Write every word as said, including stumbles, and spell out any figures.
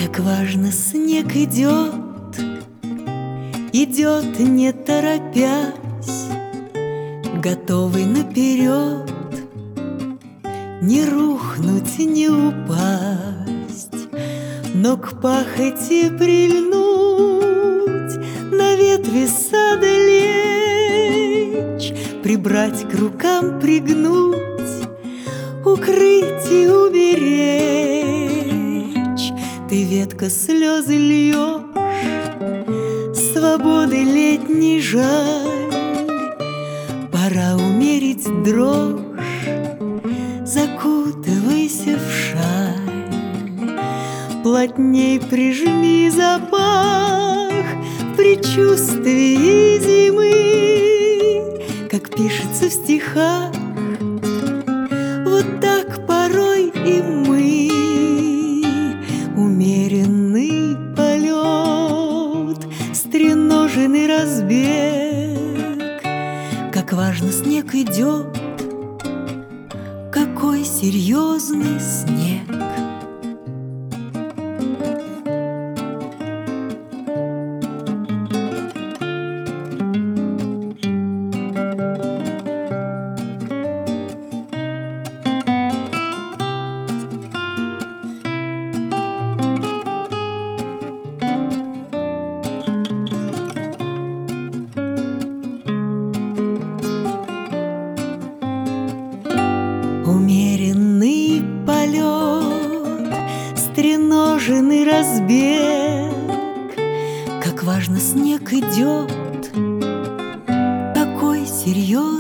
Как важно снег идет, идет не торопясь, готовый наперед, не рухнуть, не упасть, но к пахоте прильнуть, на ветви сада лечь, прибрать к рукам, пригнуть, укрыть и уберечь. Ты, ветка, слезы льешь, свободы летней жаль, пора умерить дрожь, закутывайся в шаль, плотней прижми запах предчувствии зимы, как пишется в стихах. Вот так порой и мы. Умеренный полет, стреноженный разбег, как важно снег идет, какой серьезный снег. Умеренный полет, стреноженный разбег, как важно снег идет, такой серьезный.